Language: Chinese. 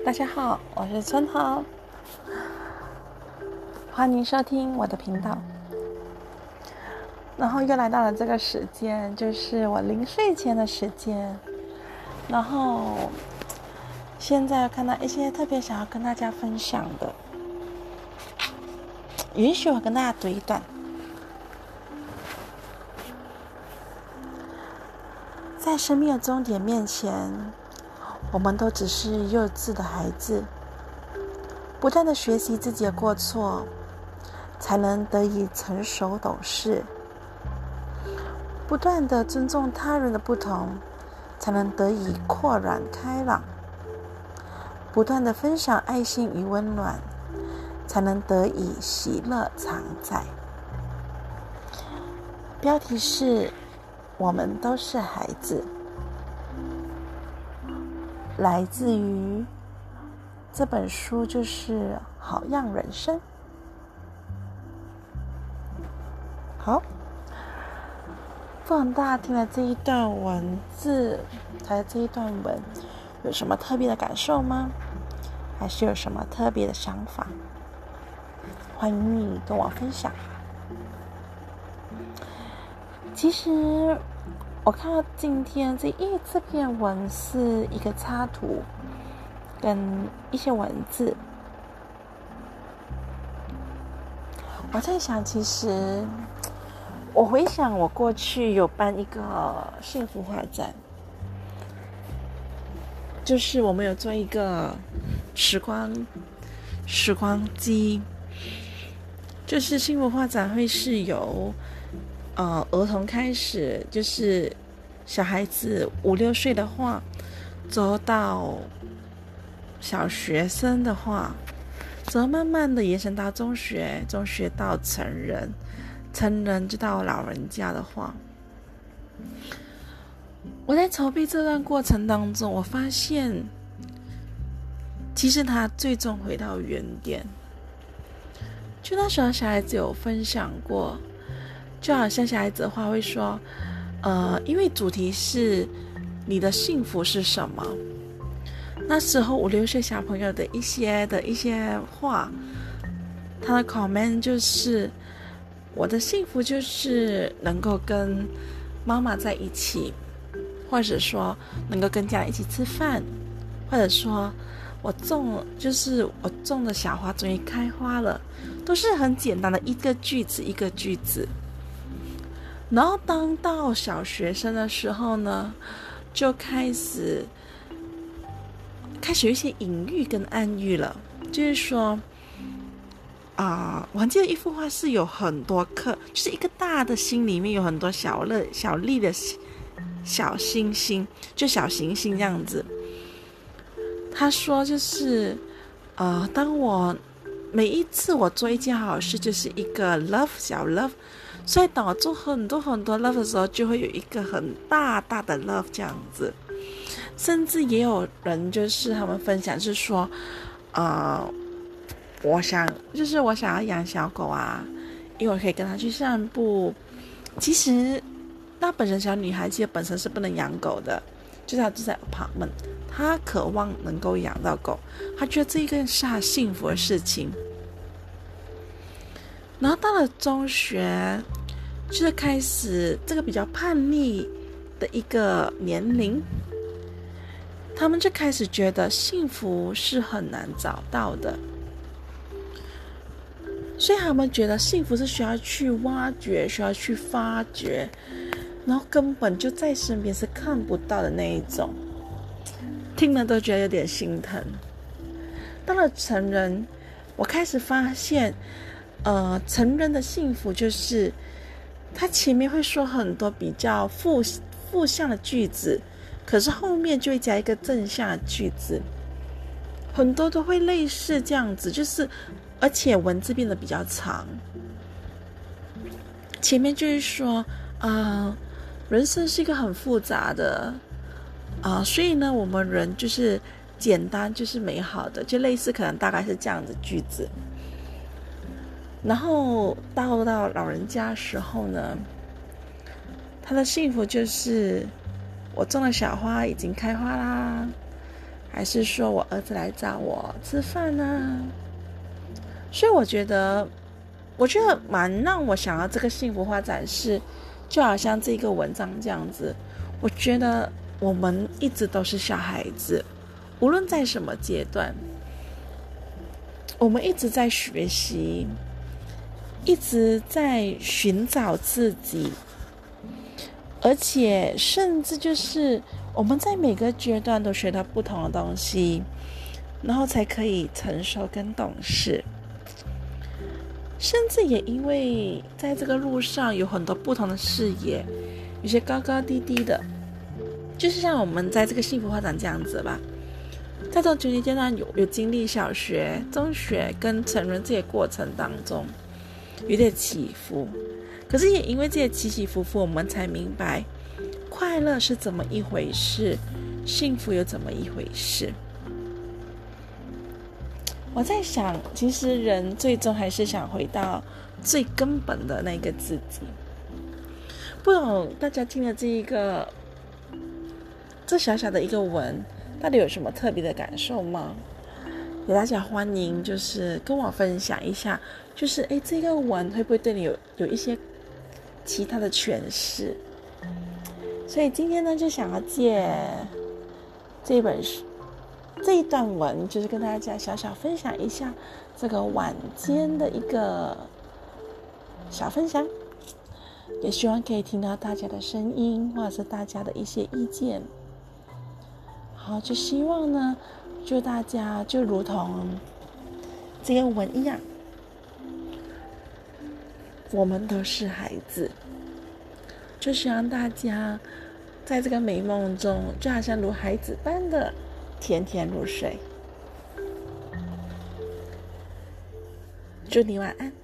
大家好，我是春桃，欢迎收听我的频道。然后又来到了这个时间，就是我临睡前的时间。然后现在看到一些特别想要跟大家分享的，允许我跟大家读一段。在生命的终点面前，我们都只是幼稚的孩子，不断的学习自己的过错，才能得以成熟懂事；不断的尊重他人的不同，才能得以扩展开朗；不断的分享爱心与温暖，才能得以喜乐常在。标题是我们都是孩子，来自于这本书，就是《好样人生》。好，不知道大家听了这一段文字，还有这一段文，有什么特别的感受吗？还是有什么特别的想法？欢迎你跟我分享。其实我看到今天这篇文是一个插图跟一些文字，我在想，其实我回想我过去有办一个幸福画展，就是我们有做一个时光机，就是幸福画展会是由儿童开始，就是小孩子5-6岁的话，走到小学生的话，走慢慢的延伸到中学，中学到成人，成人就到老人家的话。我在筹备这段过程当中，我发现其实他最终回到原点。就那时候小孩子有分享过，就好像小孩子的话会说因为主题是你的幸福是什么，那时候5-6岁小朋友的一些话，他的 comment 就是我的幸福就是能够跟妈妈在一起，或者说能够跟家人一起吃饭，或者说我种的小花终于开花了，都是很简单的一个句子一个句子。然后当到小学生的时候呢，就开始有一些隐喻跟暗喻了，就是说我还记得一幅画是有很多颗，就是一个大的心里面有很多小粒的小星星，就小行星这样子。他说就是当我每一次我做一件好事，就是一个 love 小 love， 所以当我做很多 love 的时候，就会有一个很大的 love 这样子。甚至也有人就是他们分享是说我想要养小狗啊，因为我可以跟它去散步。其实那本身小女孩其实本身是不能养狗的，就是她住在 apartment， 她渴望能够养到狗，她觉得这一个是她幸福的事情。然后到了中学，就是开始这个比较叛逆的一个年龄，他们就开始觉得幸福是很难找到的，所以他们觉得幸福是需要去挖掘，需要去发掘，然后根本就在身边是看不到的那一种，听了都觉得有点心疼。到了成人，我开始发现成人的幸福就是他前面会说很多比较负向的句子，可是后面就会加一个正向的句子，很多都会类似这样子，就是而且文字变得比较长。前面就是说人生是一个很复杂的所以呢我们人就是简单就是美好的，就类似可能大概是这样的句子。然后到老人家的时候呢，他的幸福就是我种的小花已经开花啦， 还是说我儿子来找我吃饭啊？所以我觉得蛮让我想要这个幸福发展是，就好像这个文章这样子，我觉得我们一直都是小孩子，无论在什么阶段，我们一直在学习，一直在寻找自己，而且甚至就是我们在每个阶段都学到不同的东西，然后才可以成熟跟懂事。甚至也因为在这个路上有很多不同的视野，有些高高低低的，就是像我们在这个幸福发展这样子吧，在这种学习阶段有经历小学、中学跟成人这些过程当中有点起伏，可是也因为这些起起伏伏，我们才明白快乐是怎么一回事，幸福又怎么一回事。我在想，其实人最终还是想回到最根本的那个自己。不懂大家听了这小小的一个文，到底有什么特别的感受吗？也大家欢迎就是跟我分享一下，就是这个文会不会对你有一些其他的诠释。所以今天呢，就想要借这本书这一段文，就是跟大家小小分享一下这个晚间的一个小分享，也希望可以听到大家的声音，或者是大家的一些意见。好，就希望呢，就大家就如同这个文一样，我们都是孩子，就希望大家在这个美梦中，就好像如孩子般的甜甜入睡。祝你晚安。